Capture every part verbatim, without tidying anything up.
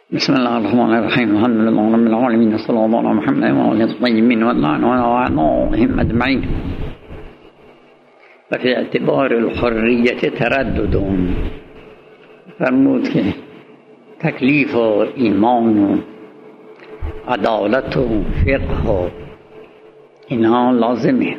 بسم الله الرحمن الرحیم. الحمد لله رب العالمین و صلی الله علی محمد و آله الطیبین و اعمالهم اجمعین. و فی اعتبار الحریت تردد، فرمود که تکلیف و ایمان و عدالت و فقه و اینها لازمه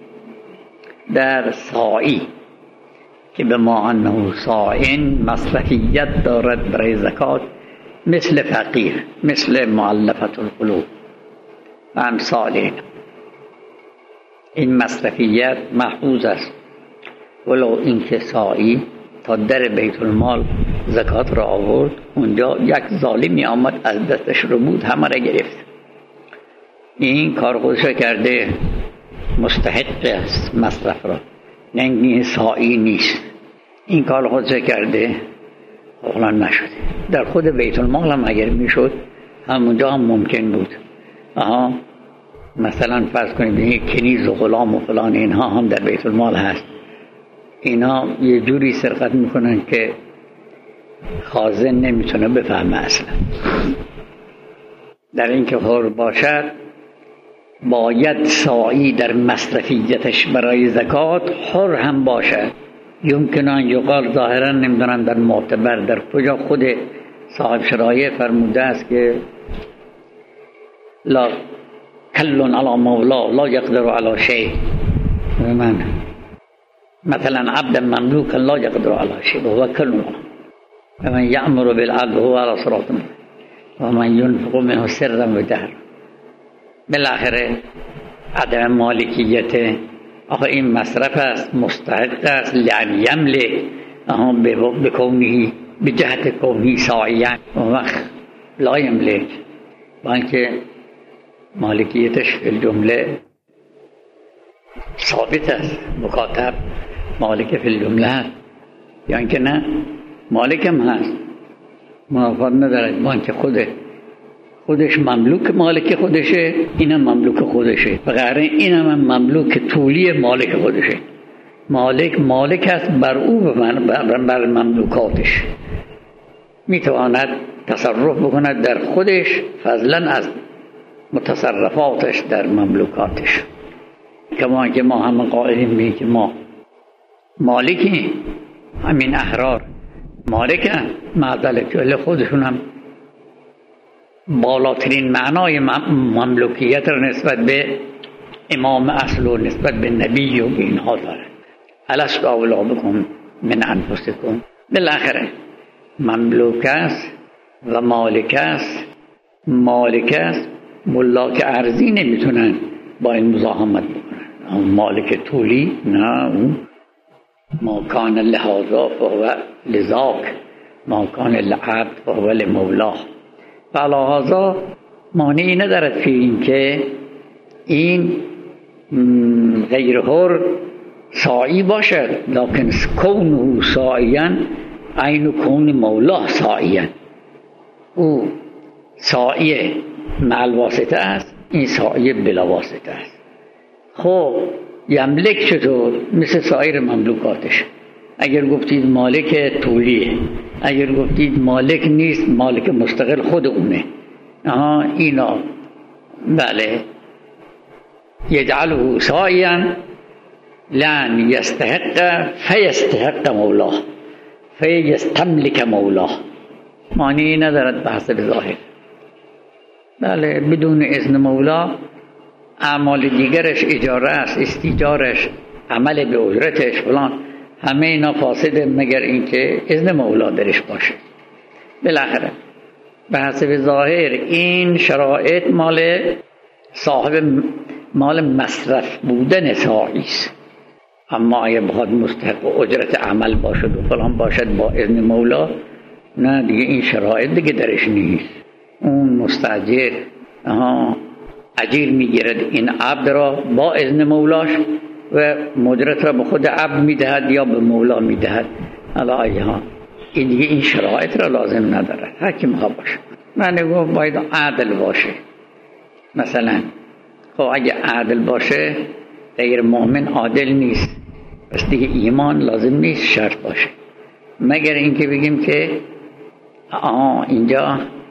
در ساعی که به ما انه ساعین مصرفیت دارد برای زکات، مثل فقیر، مثل مؤلفة القلوب و امثال این این مصرفیت محفوظ است. ولو اینکه ساعی تا در بیت المال زکات را آورد، اونجا یک ظالمی آمد از دستش رو بود، همه را گرفت. این کار خودش کرده، مستحق است مصرف را، نه این ساعی نیست. این کار خودش کرده، اغلا نشده. در خود بیت المال هم اگر میشد، همونجا هم ممکن بود. آها مثلا فرض کنید یک کنیز و غلام و فلان اینها هم در بیت المال هست. اینا یه جوری سرقت میکنن که خازن نمیتونه بفهمه اصلا. در این که حر باشد، باید ساعی در مصرفیتش برای زکات حر هم باشد. یمکن ان یقال ظاهرا نمیدونم در معتبر در کجا خود صاحب شرایع فرموده است که لا کل علی مولا لا یقدر علی شیء. من مثلا عبد مملوک لا یقدر علی شیء و هو کل، و من یأمر بالعدل هو علی صراط و من ینفق منه سرا و جهرا. بالاخره عدم مالکیت، آخه این مصرف است، مستحق است، لعن یملک بکونه بجهت کونه ساعیا و وقت لا یملک، با اینکه مالکیتش فی الجمله ثابت است، مکاتب مالک فی الجمله هست، یا اینکه نه مالک هم هست، منافات ندارد، با اینکه خوده خودش مملوک مالک خودشه، اینم مملوک خودشه، بغیر اینم مملوک طولی مالک خودشه. مالک مالک است بر او بر, بر مملوکاتش، میتواند تصرف بکند در خودش فضلا از متصرفاتش در مملوکاتش. کما که ما هم قائلیم به که ما مالکی، همین احرار مالکن، معدل خودشون هم بالاترین معنای مملوکیت را نسبت به امام اصل و نسبت به نبی و به اینها دارد. الست اولا بکن من انفسکم. بالاخره مملوک است و مالک است. مالک است، ملاک ارضی نمیتونن با این مزاحمت بکنن. مالک طولی نه، ما کان لهذا فهو لذاک، ما کان لعبد فهو لمولاه. فلهذا مانعی ندارد فی این که این غیر حر ساعی باشد، لیکن کونه ساعیا عین کون مولاه ساعیا. او ساعی مع الواسطه است، این ساعی بلا واسطه است. خب یملک چطور؟ مثل سایر مملوکاتش. اگر گفتید مالک طولیه، اگر گفتید مالک نیست، مالک مستقل خود اونه، آها اینا بله یجعله ساعیا لن یستحق فیستحق مولاه فیستملک مولاه. معنی ندارد به حسب ظاهر. بله بدون اذن مولا اعمال دیگرش، اجاره است، استیجارش، عمل به اجرتش فلان، همه اینا فاسده مگر اینکه اذن مولا درش باشه. بالاخره به حسب ظاهر این شرایط مال صاحب مال مصرف بودن ساعی است. اما اگه بخواد مستحق و اجرت عمل باشد و فلان باشد با اذن مولا، نه دیگه این شرایط دیگه درش نیست. اون مستاجر آها اجیر میگیرد این عبد را با اذن مولاش و مجرت را به خود عبد میدهد یا به مولا میدهد. علاوه ها این دیگه این شرایط را لازم نداره. هر کی میخواد باشه. من گفتم باید عادل باشه. مثلا خب اگه عادل باشه، غیر مؤمن عادل نیست، پس دیگه ایمان لازم نیست شرط باشه، مگر اینکه بگیم که آه اینجا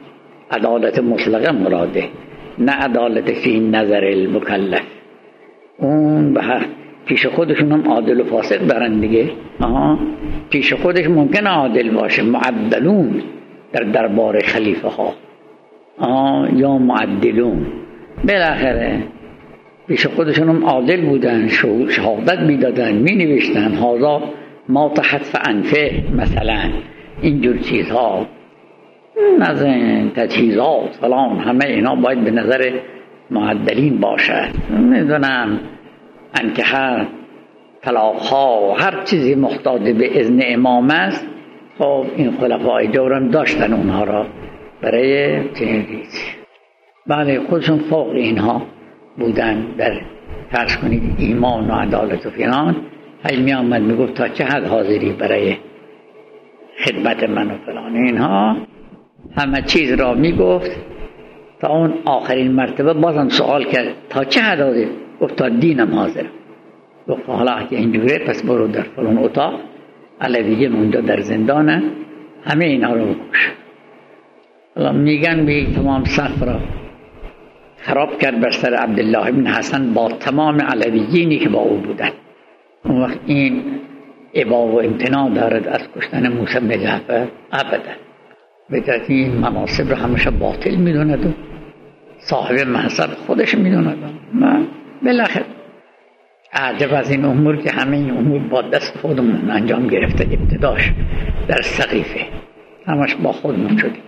عدالت مطلقه مراده، نه عدالت فی نظر المکلف. اون به پیش خودشون هم عادل و فاسق دارن دیگه. آها، پیش خودش ممکنه عادل باشه، معدلون در دربار خلیفه ها، آها، یا معدلون. بالاخره پیش خودشون هم عادل بودن، شهادت میدادن، می نوشتن هذا ما تحت انفه مثلا، اینجور چیزها، نظر تجهیزات فلان، همه اینا باید به نظر معدلین باشد. میدونم انکه هر طلاق ها هر چیزی محتاج به اذن امام است. خب این خلفای جورم داشتن اونها را برای چنین چیزی. بله، خودشون فوق اینها بودن در فرض کنید ایمان و عدالت و فلان. هی می آمد می گفت تا چه حد حاضری برای خدمت من و فلان. اینها همه چیز را می گفت تا اون آخرین مرتبه بازم سوال کرد تا چه حد حاضر؟ گفت تا دینم حاضر. گفت حالا که اینجوره پس برو در فلان اتاق، علویه اونجا در زندانه، همه اینا رو بکش. حالا میگن به تمام صف را خراب کرد بر سر عبدالله بن حسن با تمام علویینی که با او بودن. اون وقت این ابا و امتناع دارد از کشتن موسی بن جعفر؟ ابدا. بگرد این مناصب را همیشه باطل میدوند و صاحب منصب خودش میدوند. بالاخره عجب از این امور که همه این امور با دست خودمون انجام گرفته. ابتداش در سقیفه همش با خودمون شدیم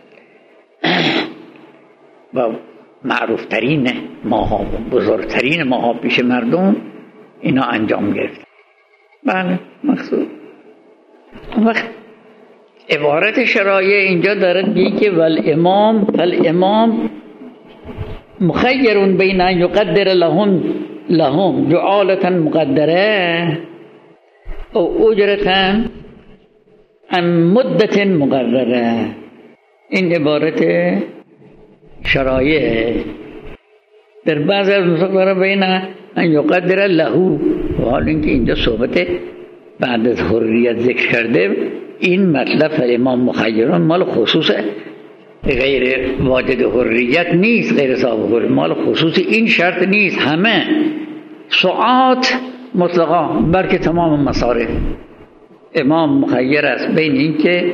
و معروفترین ماها و بزرگترین ماها پیش مردم اینا انجام گرفته. بله مقصود. وقت عبارت شرایع اینجا دارد میگه که والامام فالامام مخیر بین ان یقدر لهم لهم جعالتا مقدره او اجرتا ام مدت مقرره. این عبارت شرایع در بعض از نسخ داره بین ان یقدر له، و حال اینکه اینجا صحبت بعد از حریت ذکر کرده، این مطلب امام مخیران مال خصوص غیر واجد حریت نیست، غیر صاحب حریت مال خصوص این شرط نیست، همه ساعات مطلقا برکه تمام مصارف امام مخیر است بین این که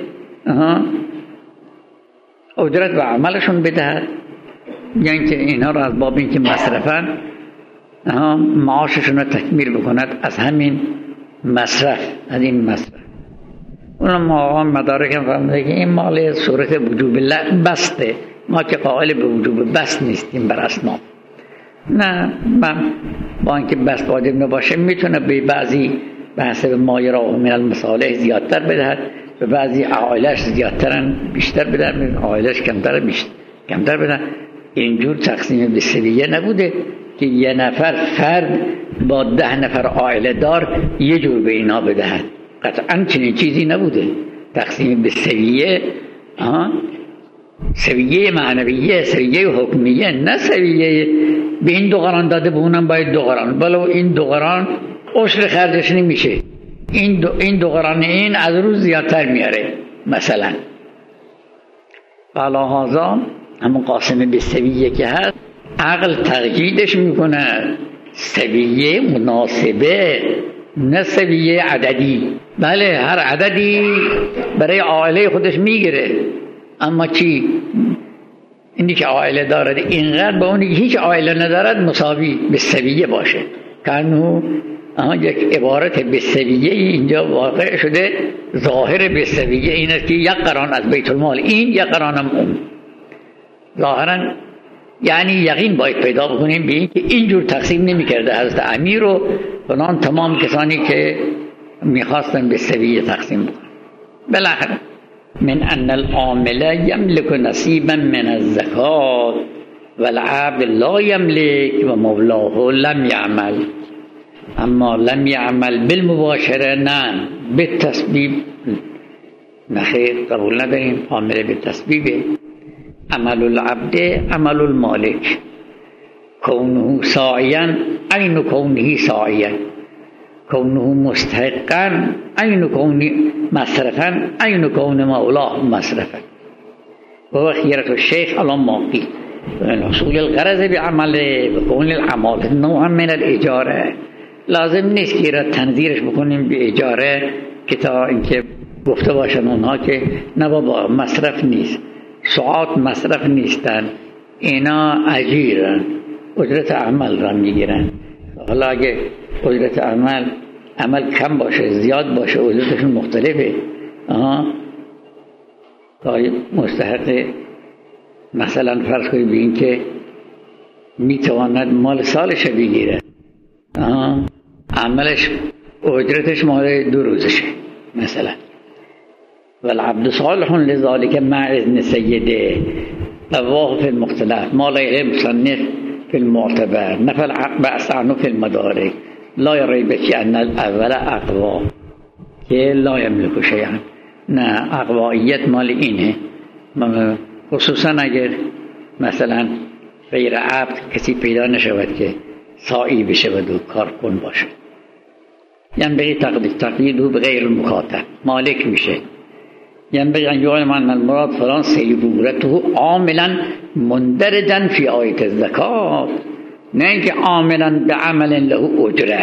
اجرت و عملشون بدهد، یعنی که اینها را از باب این که مصرفن معاششون را تکمیل بکند از همین مصرف، از این مصرف. اونم ما مدارک هم فهمده که این مال صورت وجوب بسته، ما که قائل به وجوب بست نیستیم بر اصناف. نه، من با اینکه بست واجب نباشه میتونه به بعضی به حسب ما یراه من المصالح زیادتر بدهد، به بعضی عائلش زیادترن بیشتر بدهد، عائلش کمتر بیشتر کمتر بدهد. اینجور تقسیم به سویه نبوده که یه نفر فرد با ده نفر عائله دار یه جور به اینا بدهد. قطعا چنین چیزی نبوده. تقسیم به سویه، سویه معنویه، سویه حکمیه، نه سویه به این دو قران داده به اونم باید دو قران، بلو این دو قران عشر خرجش نمیشه، این دو, این دو قران این از روز زیادتر میاره مثلا. علا هازا همون قاسم به سویه که هست عقل تقییدش میکنه، سویه مناسبه نه سویه عددی. بله هر عددی برای عائله خودش میگیره، اما چی؟ اینی که عائله دارد اینقدر با اونی که هیچ عائله ندارد مساوی به سویه باشه. کانو یک عبارت به سویه اینجا واقع شده، ظاهر به سویه این است که یک قران از بیت المال این، یک قران هم اون. ظاهرا یعنی یقین باید پیدا بکنیم به این که اینجور تقسیم نمی کرده حضرت امیر و فلان تمام کسانی که میخواستن به سویه تقسیم بکنن. بالاخره من ان العامل یملک نصیبا من الزکات والعبد لا یملک و مولاه لم یعمل. اما لم یعمل بالمباشره نه بالتسبیب، نخیر قبول نداریم. عامل بالتسبیبه. عمل العبد عمل المالک، کونه ساعیا عین کونه ساعیا، کونه مستحقا عین کونه مصرفا عین کونه مولاه مصرفا. و خیرت الشیخ الان ماقی حصول الغرض بعمله و کون العمال نوعا من الاجاره. لازم نیست که را تنظیرش بکنیم به اجاره که تا اینکه گفته باشن اونها که نه بابا مصرف نیست، ساعات مصرف نیستن، اینا اجیرن، اجرت عمل را میگیرن. حالا اگه اجرت عمل عمل کم باشه زیاد باشه اجرتشون مختلفه، آها که مستحق مثلا فرض کنید به این که میتواند مال سالش بگیره، آها عملش اجرتش مال دو روزشه مثلا. والعبد صالح لذلك مع اذن سیده رواه في المختلف ما لا يهم مصنف في المعتبر نفل بأس عنه في المدارك لا يريب في أن الأول أقوى که لا يملك شيئا. نه اقوائیت مال اینه، خصوصا اگر مثلا غیر عبد کسی پیدا نشود که سائی بشود و کار کن باشه، یعنی بغی تقدید تقدید و بغیر المکاتب مالک میشه. ينبغي أن يعلم أن المراد فلان سيبورته عاملا مندرجا في آية الزكاة، نه عاملا بعمل له أجره،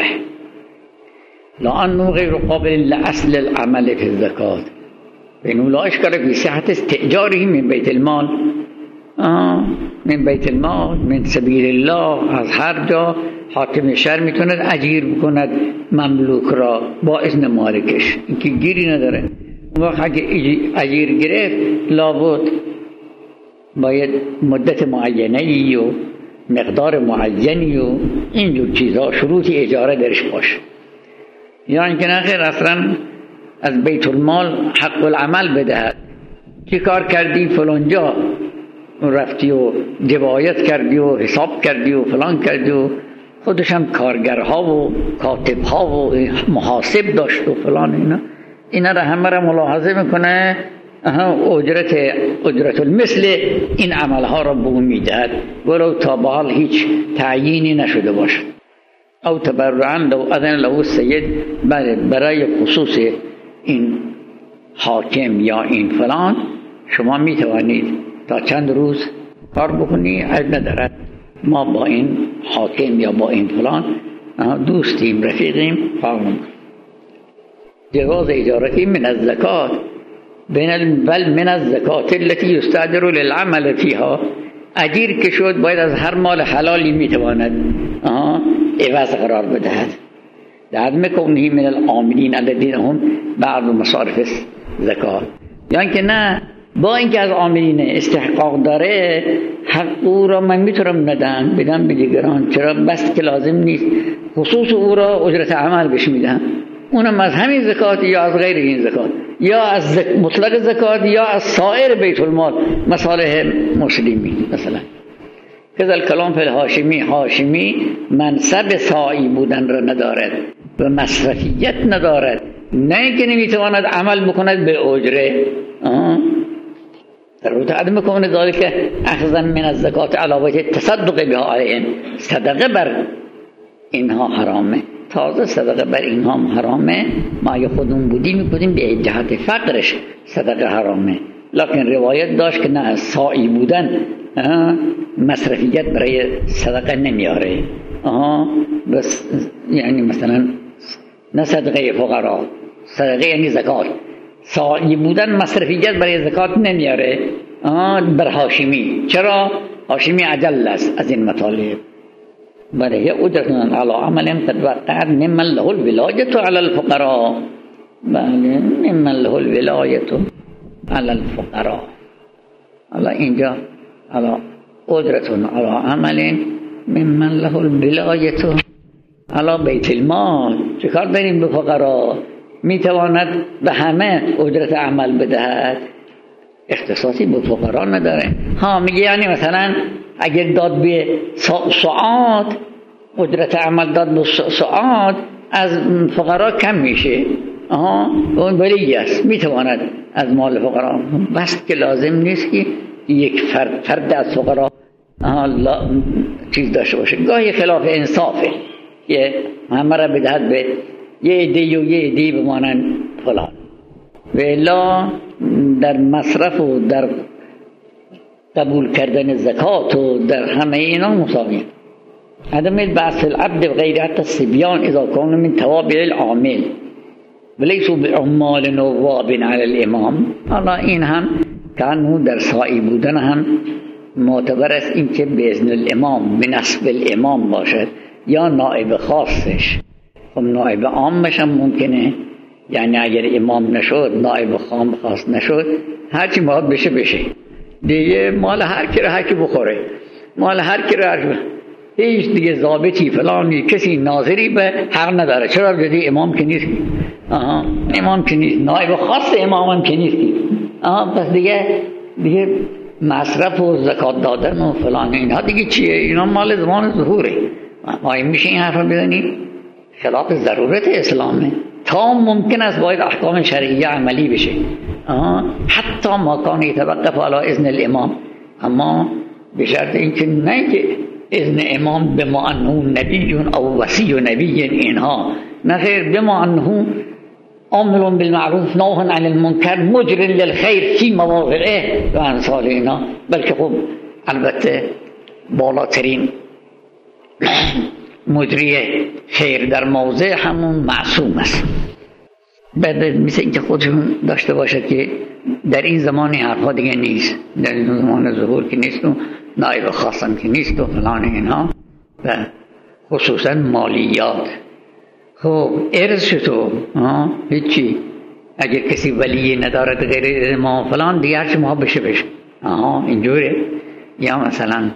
لأنه غير قابل لأصل العمل في الزكاة، فإنه لا إشكال في صحة استئجاره من بيت المال، آه من بيت المال من سبيل الله. از هر جا حاکم شهر میتوند اجیر بکند مملوک را با اذن مالکش، اینکه گیری نداره. وقت اگه اجیر گرفت لابد باید مدت معینه‌ای و مقدار معینی و اینجور چیزها شروطی اجاره درش باشه. یعنی که نخیر اصلا از بیت المال حق العمل بدهد، چی کار کردی فلانجا رفتی و جبایت کردی و حساب کردی و فلان کردی و خودش هم کارگرها و کاتبها و محاسب داشت و فلان اینا اینا را همه را ملاحظه میکنه، اجرت اجرت المثل این عملها را به اون میدهد ولو تا به حال هیچ تعیینی نشده باشد. او تبرعا لو اذن له السید، برای خصوص این حاکم یا این فلان شما میتوانید تا چند روز کار بکنی، عیب ندارد، ما با این حاکم یا با این فلان دوستیم رفیقیم فهم. جواز اجارتی من الزکات بل من الزکات التي يستأجر للعمل فيها، اجیر که شد باید از هر مال حلالی میتواند عوض قرار بدهد. لعدم کونه من العاملین الذين هم بعض مصارف زکات، یعنی که نه با اینکه از عاملین استحقاق داره حق او را من میتونم ندم بدم به دیگران، چرا بس که لازم نیست، خصوص او را اجرت عمل بهش میدم، اونم از همین زکات یا از غیر این زکات، یا از زک... مطلق زکات یا از سایر بیت المال مصالح مسلمین مثلا. کذا کلام فی الهاشمی، هاشمی منصب سائی بودن را ندارد و مصرفیت ندارد، نه اینکه نمیتواند عمل بکند به اجره. در عدم کون ذالک اخذا من الزکات علاوه تصدق بها علیهم، صدقه بر اینها حرامه، تازه صدقه بر اینها حرامه، ما یا خودمون بودیم میکنیم به جهت فقرش صدقه حرامه، لکن روایت داشت که نه سائی بودن مصرفیت برای صدقه نمیاره، آها بس یعنی مثلا نه صدقه فقرا، صدقه یعنی زکات، سائی بودن مصرفیت برای زکات نمیاره. بر هاشمی، چرا؟ هاشمی عجل است از این مطالب. برای اجرتن علی عمل قد وقعت ممن له الولایت علی الفقراء، بله ممن له الولایت علی الفقراء. حالا اینجا علی اجرتن علی عمل ممن له الولایت علی بیت المال، چکار بریم به فقرا؟ میتواند به همه اجرت عمل بدهد، اختصاصی به فقرا نداره. ها میگه یعنی مثلا اگر داد به ساعات، اجرت عمل داد به ساعات، از فقرا کم میشه، آها اون ولی است میتواند از مال فقرا، بس که لازم نیست که یک فرد فرد از فقرا لا چیز داشته باشه. گاهی خلاف انصافه که همه را بدهد به یه عده‌ای و یه عده‌ای بمانند فلان، و الا در مصرف و در قبول کردن زکات و در همه اینا مساوی. عدم البعث العبد غیر حتی الصبیان اذا كانوا من توابع العامل ولیسوا بعمال نواب علی الامام. حالا این هم کانو در سائی بودن هم معتبر است، این که باذن الامام به نصب الامام باشد یا نائب خاصش. خب نائب عامش هم ممکنه، یعنی اگر امام نشد نائب خام خاص نشد هرچی باید بشه بشه دیگه، مال هر کی را هر کی بخوره، مال هر کی را هر هیچ دیگه ضابطی فلانی کسی ناظری به حق نداره. چرا؟ دیگه امام که نیست. آها امام که نیست، نائب خاص امام هم که نیست. آها پس دیگه دیگه مصرف و زکات دادن و فلان اینها دیگه چیه؟ اینا مال زمان ظهوره. ما میشه این حرف بزنیم خلاف ضرورت اسلامه. تا ممکن است باید احکام شرعیه عملی بشه، آها حتی ما کان یتوقف علی اذن الامام، اما به شرط اینکه نه که اذن امام بما انه نبی او وصی نبی اینها، نه خیر بما انه امر بالمعروف نهی عن المنکر مجر للخیر فی مواقعه و امثال اینا. بلکه خب البته بالاترین مجری خیر در موضع همون معصوم است. بعد مثل اینکه خودشون داشته باشد که در این زمان حرفا دیگه نیست، در این زمان ظهور که نیست و نائب خاصم که نیست و فلان اینها، و خصوصا مالیات. خب ارث چطور؟ هیچی، اگر کسی ولی ندارد غیر ما فلان دیگه هرچی ما بشه بشه. آها اینجوره. یا مثلا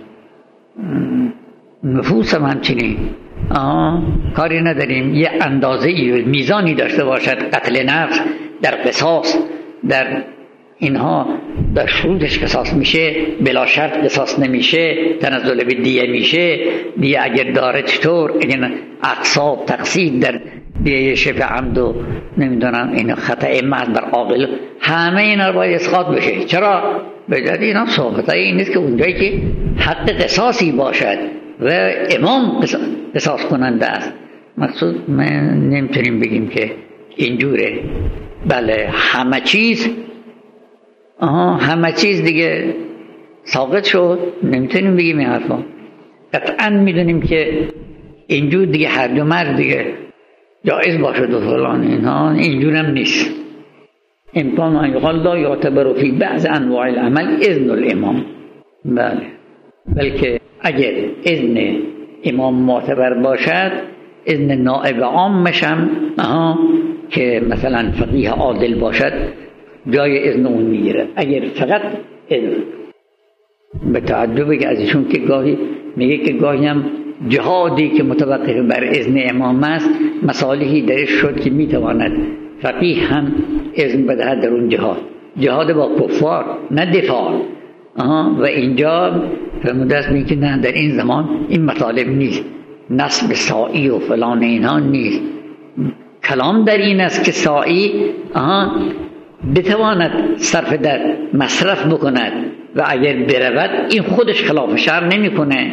نفوس هم همچنین، آه کاری نداریم یه اندازه میزانی داشته باشد. قتل نفس در قصاص در اینها در شروطش قصاص میشه، بلا شرط قصاص نمیشه، تنزل به دیه میشه. دیه اگر داره چطور؟ اگر اقصاب تقصیر در دیه شبه عمد و نمیدونم این خطأ محض بر عاقل، همه اینا باید اسقاط بشه. چرا؟ بجد اینا صحبت این نیست که اونجایی که حق قصاصی باشد و امام قصاص کننده است. مقصود من نمیتونیم بگیم که اینجوره. بله همه چیز آها همه چیز دیگه ساقط شد، نمیتونیم بگیم این حرفا. قطعا میدونیم که اینجور دیگه هر دو مرد دیگه جایز باشد و فلان اینها، اینجور هم نیست. امکان ان یقال لا یعتبر فی بعض انواع العمل اذن الامام. بله بلکه اگر اذن امام معتبر باشد، اذن نائب عامش هم آها که مثلا فقیه عادل باشد جای اذن اون میگیره. اگر فقط اذن به تعجبه که از ایشون که گاهی میگه که گاهی هم جهادی که متوقف بر اذن امام است مصالحی درش شد که میتواند فقیه هم اذن بدهد در اون جهاد، جهاد با کفار نه دفاع. آها و اینجا فرموده است میگه نه در این زمان این مطالب نیست، نصب سائی و فلان اینها نیست. کلام در این است که سائی آها بتواند صرف در مصرف بکند و اگر برود این خودش خلاف شرع نمی کنه.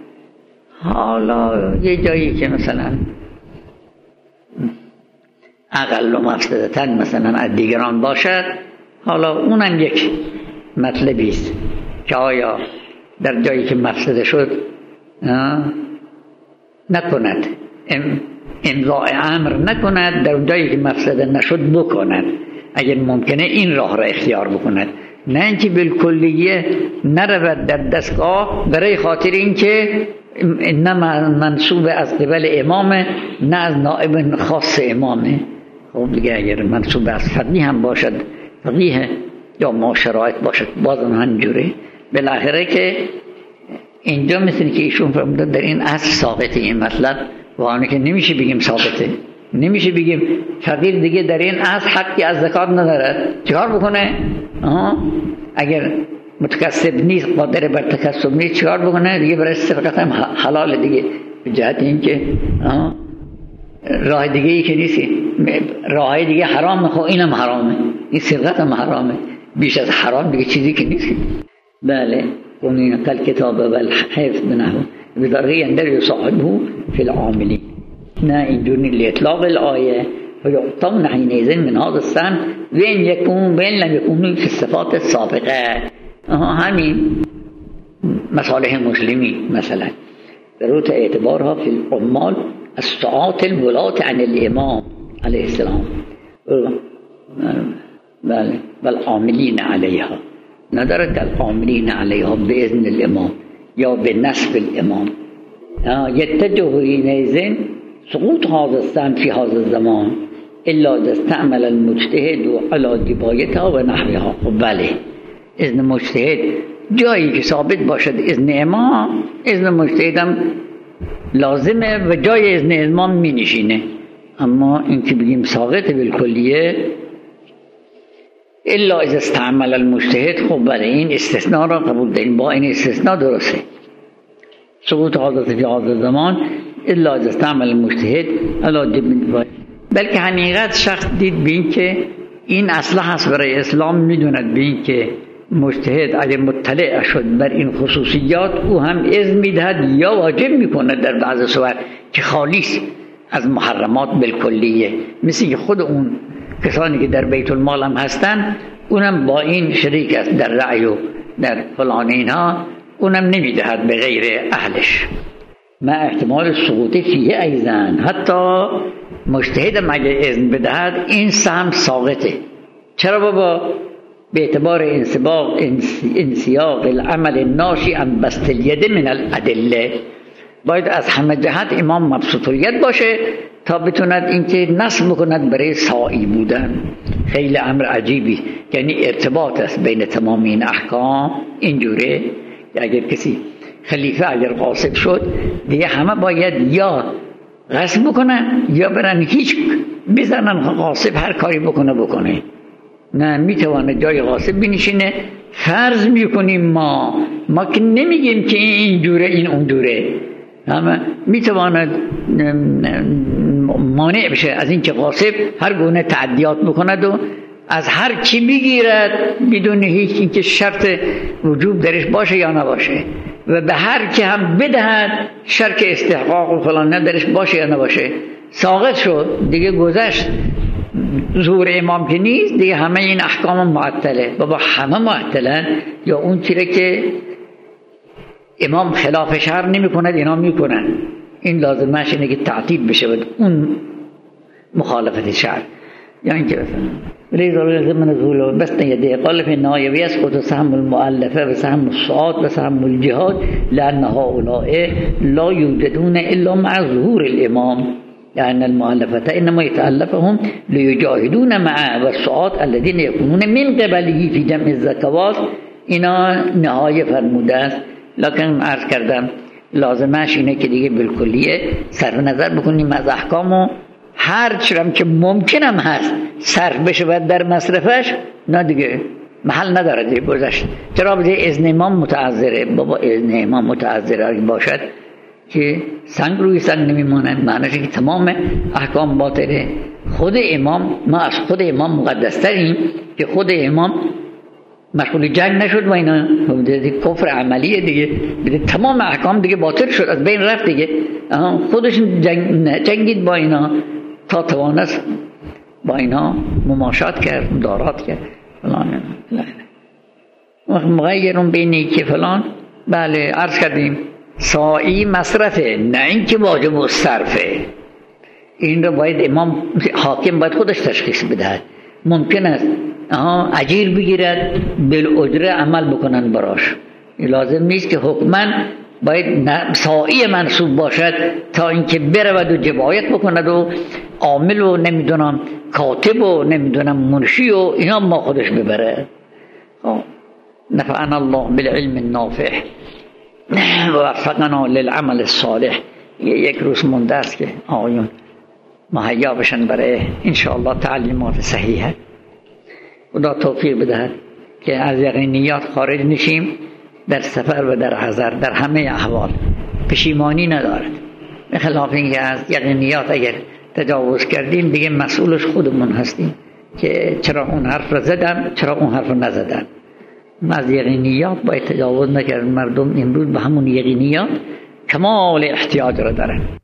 حالا یه جایی که مثلا اقل و مفسدتن مثلا از دیگران باشد، حالا اونم یک مطلبی است که آیا در جایی که مفسده شد نکند، امضاء امر نکند، در جایی که مفسده نشد بکند اگر ممکنه این راه را اختیار بکند، نه اینکه بالکلیه نرود در دستگاه برای خاطر اینکه نه منصوب از قبل امامه نه از نائب خاص امامه. خب دیگه اگر منصوب از فقیه هم باشد، فقیه یا ما شرایط باشد بازم همجوره. بالاخره که اینجا مثل که ایشون فرمودن در این اصل ثابته این مطلب، واقعا که نمیشه بگیم ثابته، نمیشه بگیم فقیر دیگه در این اصل حقی از زکات ندارد، چیکار بکنه؟ آه. اگر متکسب نیست، قادر بر تکسب نیست، چیکار بکنه؟ دیگه برای صدقت هم حلال دیگه، به جهت این که راه دیگه ای که نیست، راه دیگه حرامه، خب اینم حرامه، این صدقت هم حرامه، بیش از حرام دیگه چیزی که نیست. بله قومین قل کتاب و الحفظ بنهو بدرغی اندر یصاحبه فی العاملین. نه اینجور نیست لإطلاق الآیه و یعطون حینئذ من هذا السن و ان یکون و ان لم یکونوا فی الصفات السابقه. همین مصالح مسلمی مثلا ضرورت اعتبارها في العمال الساعات الولاة عن الامام علیه السلام بل بل عاملین علیها، ندارد العاملین علیها باذن الامام یا به نصب الامام. يتجه حينئذ سقوط هذا السهم في هذا الزمان الا اذا استعمل المجتهد على دبایتها و نحوها. بله اذن مجتهد جایی که ثابت باشد اذن امام، اذن مجتهدم لازمه و جای اذن امام می نشینه. اما این که بگیم ساقط بالکلیه الا اذا استعمل المجتهد، خب بله این استثناء را قبول داریم، با این استثناء درسته. سقوط حادث فی هذا زمان الا اذا استعمل المجتهد علی دبایت. بلکه حقیقت شخص دید به این که این اصل هست برای اسلام، میدوند به این که مجتهد اگه مطلع شد بر این خصوصیات او هم اذن میدهد یا واجب میکنه در بعض صور که خالیست از محرمات بالکلیه، مثل که خود اون کسانی که در بیت المال هم هستن اونم با این شریک است در رأی و در فلان اینها، اونم نمیدهد به غیر اهلش. ما احتمال سقوطی فیه ایزن، حتی مجتهدم اگه اذن بدهد این سهم ساقطه. چرا بابا؟ به اعتبار انسباق انسیاق العمل ناشی عن بسط الید من الادله، باید از همه جهت امام مبسوط الید باشه تا بتوند اینکه نصب بکند برای سائی بودن. خیلی امر عجیبی، یعنی ارتباط است بین تمام این احکام. اینجوره اگر کسی خلیفه اگر غاصب شد دیگه همه باید یا غصب بکنن یا برن هیچ بزنن غاصب هر کاری بکنه بکنه. نه، میتونه جای غاصب بنشینه. فرض میکنیم ما ما که نمیگیم که این جوره این اون جوره، همه میتواند مانع بشه از این که غاصب هر گونه تعدیات بکند و از هر چی بگیرد بدون هیچ اینکه شرط وجوب درش باشه یا نباشه، و به هر که هم بدهد شرط استحقاق و فلان درش باشه یا نباشه. ساقط شد دیگه، گذشت. ظهور امام که نیست دیگه، همه این احکام معطله. بابا همه معطلن، یا اون چیره که امام خلاف شرع نمی کند اینا می کنن. این لازمش اینه که تعطیل بشه اون مخالفت شرع. یا اینکه ریز الله من ظهور بس نیده قال فی النهایه ویسقط سهم المؤلفه و سهم الصعاد و سهم الجهاد لأن هؤلاء لا یوجدون الا مع ظهور الامام، يعني المؤلفة إنما يتألفهم ليجاهدون معه والصعاد الذين يكونون من قبله في جمع الزكوات. اینا نهایه فرموده است. لکن عرض کردم لازمش اینه که دیگه بالکلیه صرف نظر بکنیم از احکامو، هر چرم که ممکنم هست صرف بشه و در مصرفش، نه دیگه محل نداره دیگه، گذشت. چرا بده اذن امام متعذره؟ بابا اذن امام متعذره باشد که سنگ روی سنگ نمیمونه، معنیش که تمام احکام باطله. خود امام، ما از خود امام مقدس تریم که خود امام مشغول جنگ نشد و اینا، کفر عملیه دیگه، دیگه تمام احکام دیگه باطل شد، از بین رفت دیگه. خودش جنگ جنگید با اینا تا توانست با اینا مماشات کرد، مدارات کرد فلان. مغیرون بینی که فلان، بله عرض کردیم سائی مصرفه، نه این که واجب و صرفه. این رو باید امام حاکم باید خودش تشخیص بدهد. ممکن است آها اجیر بگیرد بالاجره عمل بکنن براش، لازم نیست که حکما باید سائی منصوب باشد تا اینکه برود و جبایت بکند و عامل و نمیدونم کاتب و نمیدونم منشی و اینا ما خودش ببره. نفعنا الله بالعلم النافع و وفقنا للعمل الصالح. یک روز مونده است که آقایون مهیا بشن برای انشاءالله تعلیمات صحیحه. خدا توفیق بدهد که از یقینیات خارج نشیم، در سفر و در حضر در همه احوال پشیمانی ندارد. به خلاف اینکه از یقینیات اگر تجاوز کردیم دیگه مسئولش خودمون هستیم که چرا اون حرف را زدم، چرا اون حرف را نزدم. از یقینیات باید تجاوز نکرد. مردم امروز به همون یقینیات کمال احتیاج را دارن.